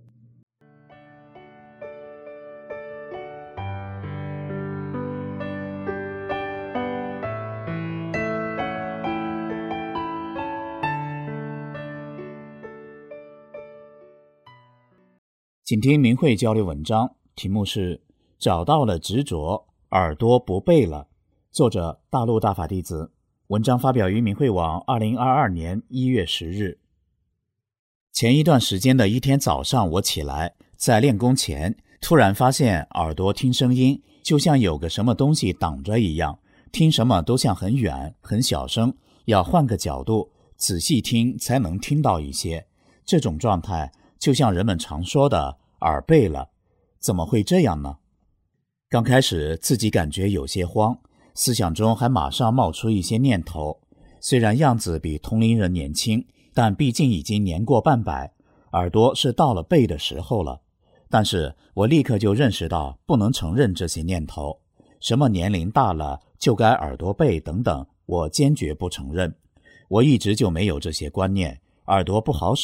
请听明慧交流文章，题目是找到了执着，耳朵不背了，作者大陆大法弟子，文章发表于明慧网二零二二年一月十日。前一段时间的一天早上，我起来在练功前，突然发现耳朵听声音就像有个什么东西挡着一样，听什么都像很远很小声，要换个角度仔细听才能听到一些。这种状态就像人们常说的耳背了，怎么会这样呢？刚开始自己感觉有些慌，思想中还马上冒出一些念头。虽然样子比同龄人年轻，但毕竟已经年过半百，耳朵是到了背的时候了。但是我立刻就认识到不能承认这些念头，什么年龄大了就该耳朵背等等，我坚决不承认。我一直就没有这些观念，耳朵不好使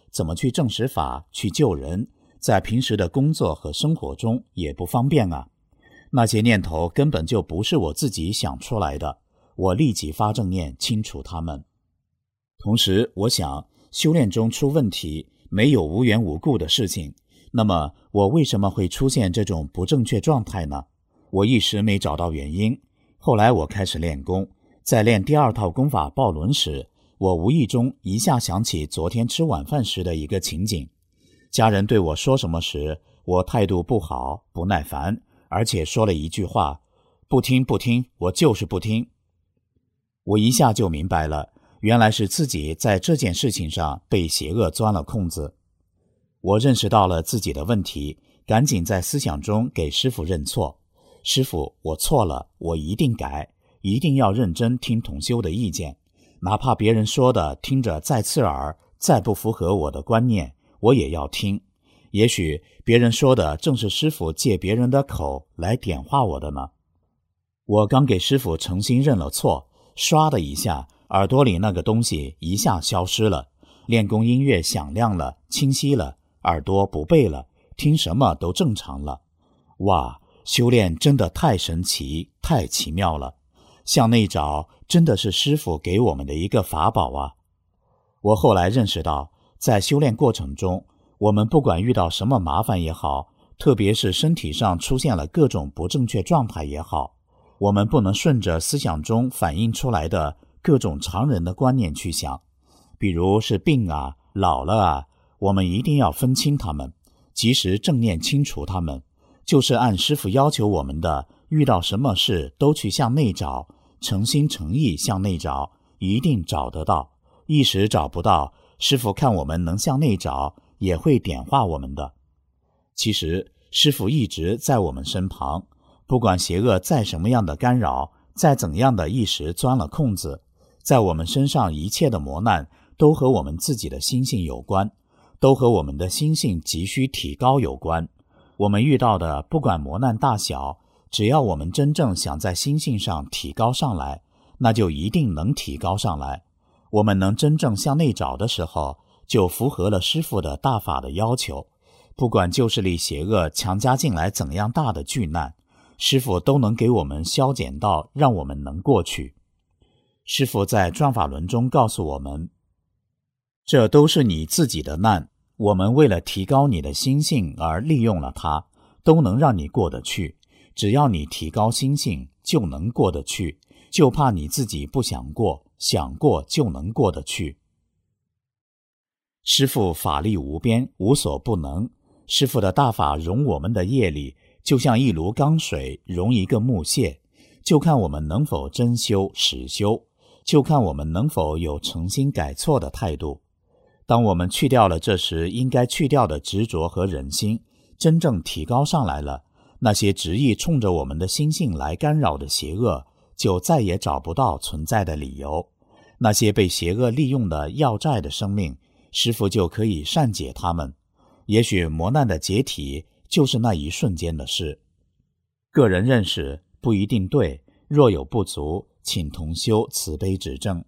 怎么去证实法，去救人，在平时的工作和生活中也不方便啊。那些念头根本就不是我自己想出来的，我立即发正念清除它们。同时我想，修炼中出问题没有无缘无故的事情，那么我为什么会出现这种不正确状态呢？我一时没找到原因。后来我开始练功，在练第二套功法抱轮时，我无意中一下想起昨天吃晚饭时的一个情景。家人对我说什么时，我态度不好，不耐烦，而且说了一句话：不听不听，我就是不听。我一下就明白了，原来是自己在这件事情上被邪恶钻了空子。我认识到了自己的问题，赶紧在思想中给师父认错。师父，我错了，我一定改，一定要认真听同修的意见，哪怕别人说的听着再刺耳，再不符合我的观念，我也要听。也许别人说的正是师父借别人的口来点化我的呢。我刚给师父诚心认了错，唰的一下，耳朵里那个东西一下消失了，练功音乐响亮了，清晰了，耳朵不背了，听什么都正常了。哇，修炼真的太神奇，太奇妙了。向内找真的是师父给我们的一个法宝啊。我后来认识到，在修炼过程中，我们不管遇到什么麻烦也好，特别是身体上出现了各种不正确状态也好，我们不能顺着思想中反映出来的各种常人的观念去想，比如是病啊、老了啊，我们一定要分清他们，及时正念清除他们，就是按师父要求我们的，遇到什么事都去向内找，诚心诚意向内找，一定找得到。一时找不到，师父看我们能向内找，也会点化我们的。其实师父一直在我们身旁，不管邪恶再什么样的干扰，再怎样的一时钻了空子，在我们身上一切的磨难都和我们自己的心性有关，都和我们的心性急需提高有关。我们遇到的不管磨难大小，只要我们真正想在心性上提高上来，那就一定能提高上来。我们能真正向内找的时候，就符合了师父的大法的要求。不管旧势力邪恶强加进来怎样大的巨难，师父都能给我们消减到让我们能过去。师父在转法轮中告诉我们，这都是你自己的难，我们为了提高你的心性而利用了它，都能让你过得去。只要你提高心性，就能过得去，就怕你自己不想过，想过就能过得去。师父法力无边，无所不能。师父的大法容我们的业力，就像一炉钢水容一个木屑，就看我们能否真修实修，就看我们能否有诚心改错的态度。当我们去掉了这时应该去掉的执着和忍心，真正提高上来了，那些执意冲着我们的心性来干扰的邪恶，就再也找不到存在的理由。那些被邪恶利用的要债的生命，师父就可以善解他们。也许磨难的解体就是那一瞬间的事。个人认识不一定对，若有不足，请同修慈悲指正。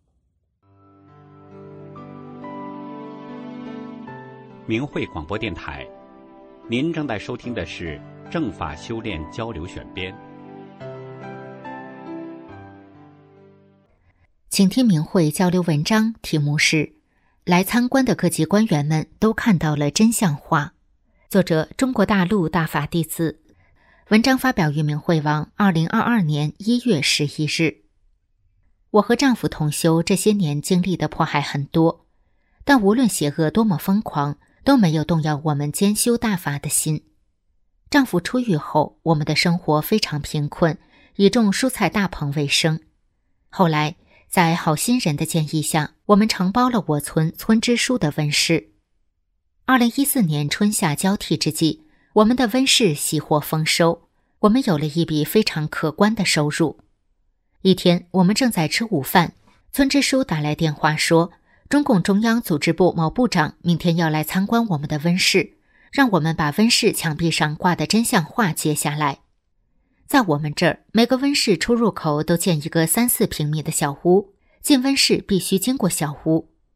明慧广播电台，您正在收听的是正法修炼交流选编。 请听明慧交流文章，题目是来参观的各级官员们都看到了真相化，作者中国大陆大法弟子。文章发表于明慧网二零二二年一月十一日。我和丈夫同修这些年经历的迫害很多，但无论邪恶多么疯狂，都没有动摇我们兼修大法的心。丈夫出狱后，我们的生活非常贫困，以种蔬菜大棚为生。后来在好心人的建议下，我们承包了我村村支书的温室。二零一四年春夏交替之际，我们的温室喜获丰收，我们有了一笔非常可观的收入。一天，我们正在吃午饭，村支书打来电话说，中共中央组织部某部长明天要来参观我们的温室，让我们把温室墙壁上挂的真相画揭下来。在我们这儿，每个温室出入口都建一个三四平米的小屋，进温室必须经过小屋。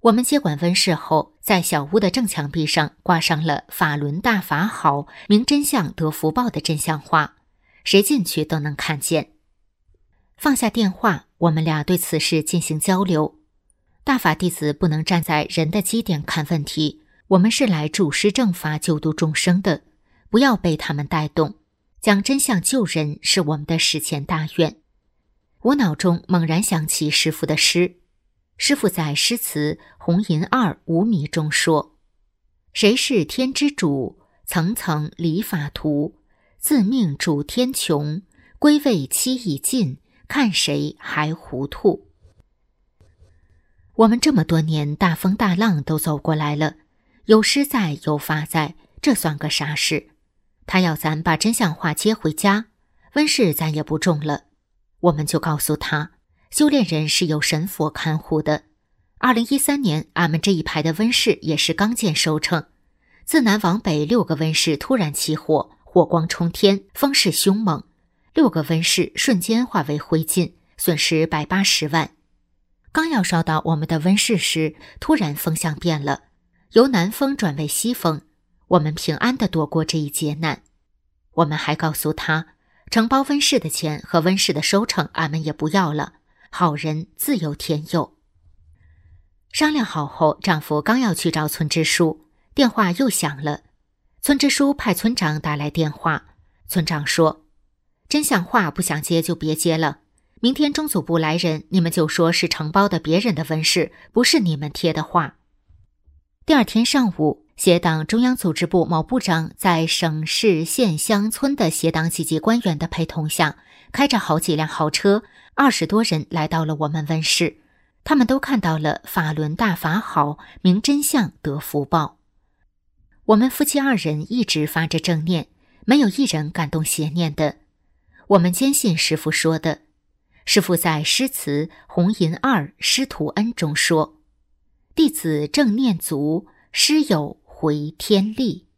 我们接管温室后，在小屋的正墙壁上挂上了“法轮大法好，明真相得福报”的真相画，谁进去都能看见。放下电话，我们俩对此事进行交流。大法弟子不能站在人的基点看问题，我们是来主施正法救度众生的，不要被他们带动。讲真相救人是我们的史前大愿。我脑中猛然想起师父的诗，师父在诗词《红银二无迷》中说：谁是天之主，层层理法图，自命主天穹，归位期已尽，看谁还糊涂。我们这么多年大风大浪都走过来了，有诗在有法在，这算个啥事？他要咱把真相话接回家，温室咱也不种了。我们就告诉他，修炼人是有神佛看护的。二零一三年，俺们这一排的温室也是刚见收成，自南往北六个温室突然起火，火光冲天，风势凶猛，六个温室瞬间化为灰烬，损失百八十万。刚要烧到我们的温室时，突然风向变了，由南风转为西风，我们平安地躲过这一劫难。我们还告诉他，承包温室的钱和温室的收成俺们也不要了，好人自有天佑。商量好后，丈夫刚要去找村支书，电话又响了。村支书派村长打来电话，村长说：真相话不想接就别接了，明天中组部来人，你们就说是承包的别人的温室，不是你们贴的话。第二天上午，协党中央组织部某部长在省市县乡村的协党几级官员的陪同下，开着好几辆豪车，二十多人来到了我们温室。他们都看到了法轮大法好，明真相得福报。我们夫妻二人一直发着正念，没有一人敢动邪念的。我们坚信师父说的。师父在诗词《红银二师徒恩》中说：弟子正念足，师友回天力。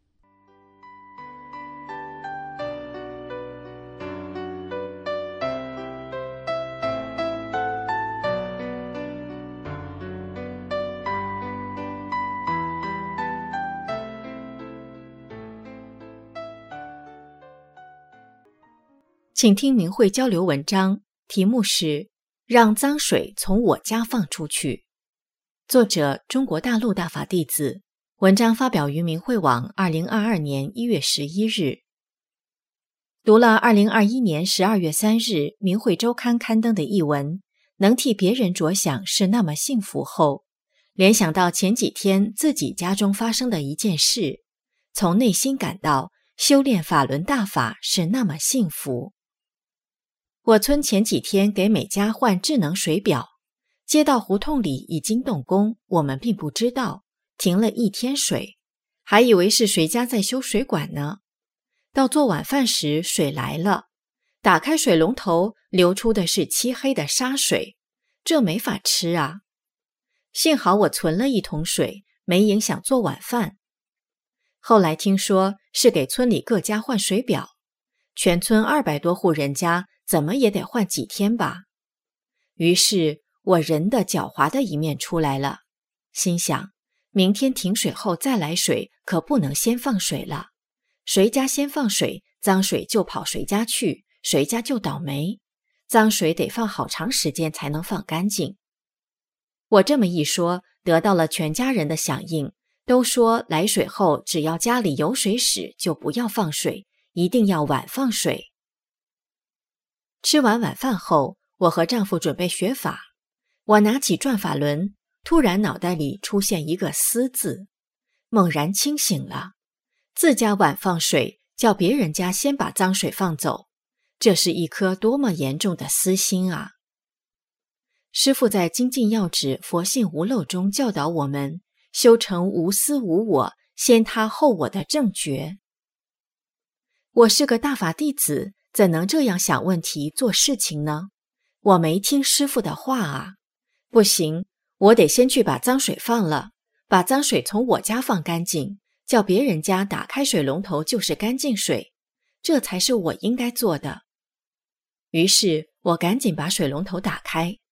请听明慧交流文章，题目是让脏水从我家放出去。作者中国大陆大法弟子，文章发表于明慧网二零二二年一月十一日。读了二零二一年十二月三日明慧周刊刊登的一文，能替别人着想是那么幸福后，联想到前几天自己家中发生的一件事，从内心感到修炼法轮大法是那么幸福。我村前几天给每家换智能水表，街道胡同里已经动工，我们并不知道，停了一天水，还以为是谁家在修水管呢。到做晚饭时水来了，打开水龙头流出的是漆黑的沙水，这没法吃啊。幸好我存了一桶水，没影响做晚饭。后来听说是给村里各家换水表，全村二百多户人家怎么也得换几天吧。于是我人的狡猾的一面出来了，心想明天停水后再来水，可不能先放水了。谁家先放水，脏水就跑谁家去，谁家就倒霉。脏水得放好长时间才能放干净。我这么一说，得到了全家人的响应，都说来水后只要家里有水使就不要放水，一定要晚放水。吃完晚饭后，我和丈夫准备学法，我拿起转法轮，突然脑袋里出现一个思字，猛然清醒了。自家晚放水，叫别人家先把脏水放走，这是一颗多么严重的私心啊！师父在精进要旨佛性无漏中教导我们修成无私无我，先他后我的正觉。我是个大法弟子，怎能这样想问题做事情呢？我没听师父的话啊！不行，我得先去把脏水放了，把脏水从我家放干净，叫别人家打开水龙头就是干净水，这才是我应该做的。于是我赶紧把水龙头打开，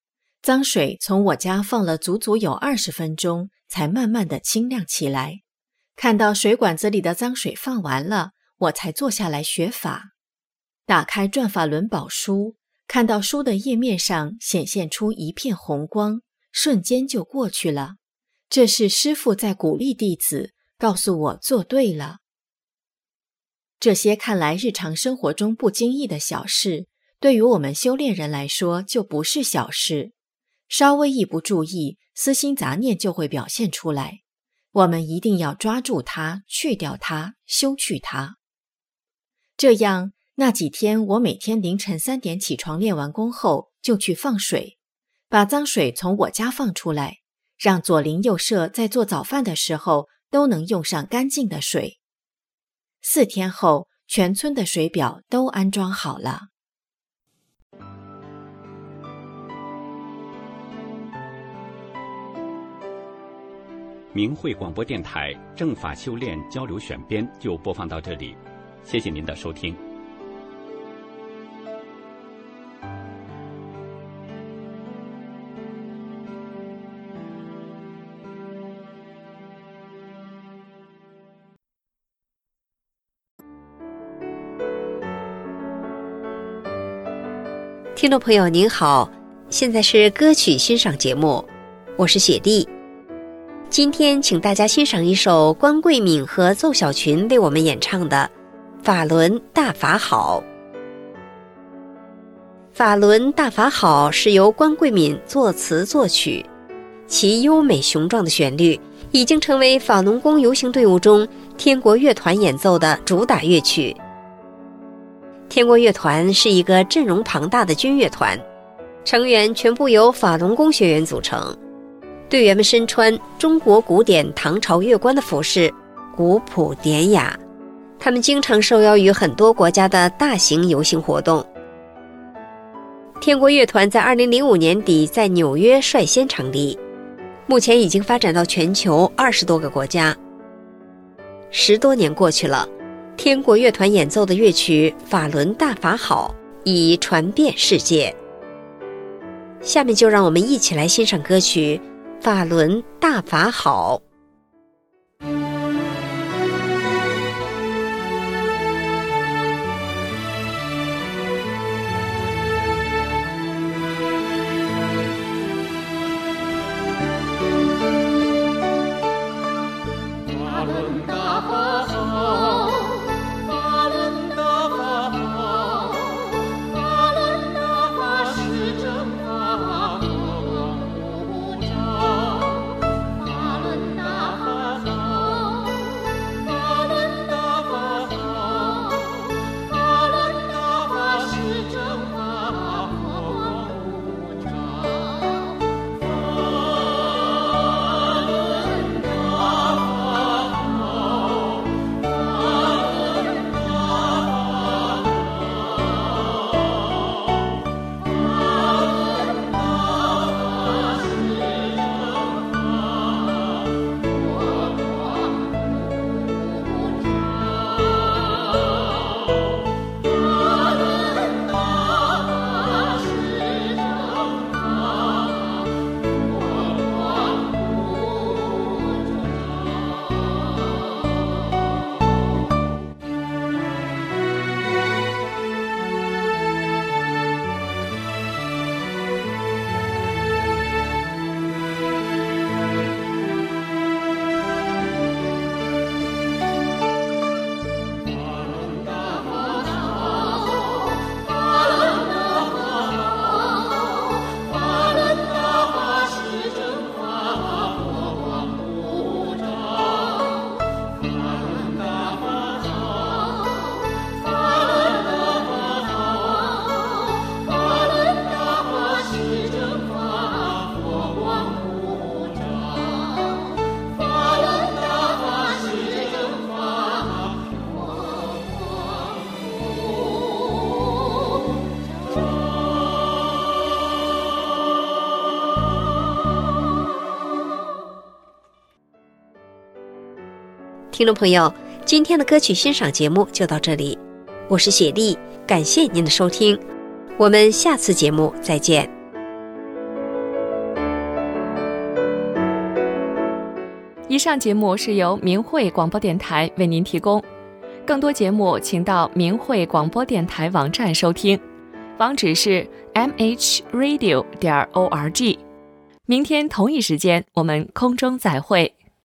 脏水从我家放了足足有二十分钟，才慢慢的清亮起来。看到水管子里的脏水放完了，我才坐下来学法。打开转法轮宝书，看到书的页面上显现出一片红光，瞬间就过去了。这是师父在鼓励弟子，告诉我做对了。这些看来日常生活中不经意的小事，对于我们修炼人来说就不是小事。稍微一不注意，私心杂念就会表现出来。我们一定要抓住它，去掉它，修去它。这样，那几天我每天凌晨三点起床练完功后，就去放水，把脏水从我家放出来，让左邻右舍在做早饭的时候都能用上干净的水。四天后，全村的水表都安装好了。 明慧广播电台正法修炼交流选编就播放到这里，谢谢您的收听。 听众朋友您好，现在是歌曲欣赏节目，我是雪莉。今天请大家欣赏一首关桂敏和邹小群为我们演唱的《法轮大法好》。《法轮大法好》是由关桂敏作词作曲，其优美雄壮的旋律已经成为法轮功游行队伍中天国乐团演奏的主打乐曲。天国乐团是一个阵容庞大的军乐团，成员全部由法轮功学员组成。队员们身穿中国古典唐朝乐官的服饰，古朴典雅。他们经常受邀于很多国家的大型游行活动。天国乐团在二零零五年底在纽约率先成立，目前已经发展到全球二十多个国家。十多年过去了，天国乐团演奏的乐曲《法轮大法好》已传遍世界。下面就让我们一起来欣赏歌曲《法轮大法好》。听众朋友，今天的歌曲欣赏节目就到这里，我是雪莉，感谢您的收听，我们下次节目再见。 以上节目是由明慧广播电台为您提供，更多节目请到明慧广播电台网站收听，网址是 m h radio 点 org。明天同一时间，我们空中再会。